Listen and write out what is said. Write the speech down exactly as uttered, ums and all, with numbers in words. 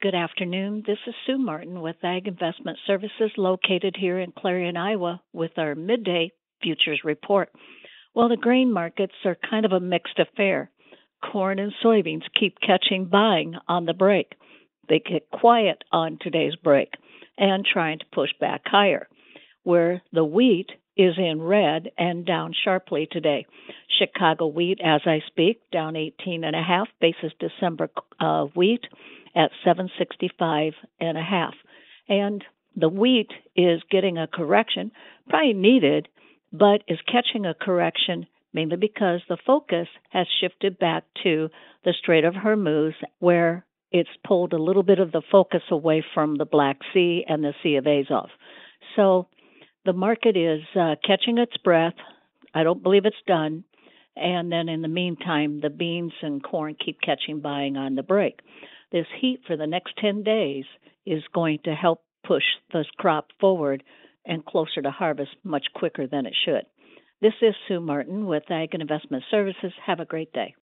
Good afternoon. This is Sue Martin with Ag Investment Services located here in Clarion, Iowa with our midday futures report. Well, the grain markets are kind of a mixed affair. Corn and soybeans keep catching buying on the break. They get quiet on today's break and trying to push back higher, where the wheat is in red and down sharply today. Chicago wheat, as I speak, down eighteen and a half basis December uh, wheat at seven sixty-five and a half. And the wheat is getting a correction, probably needed, but is catching a correction mainly because the focus has shifted back to the Strait of Hormuz, where it's pulled a little bit of the focus away from the Black Sea and the Sea of Azov. So the market is uh, catching its breath. I don't believe it's done. And then in the meantime, the beans and corn keep catching buying on the break. This heat for the next ten days is going to help push this crop forward and closer to harvest much quicker than it should. This is Sue Martin with Ag and Investment Services. Have a great day.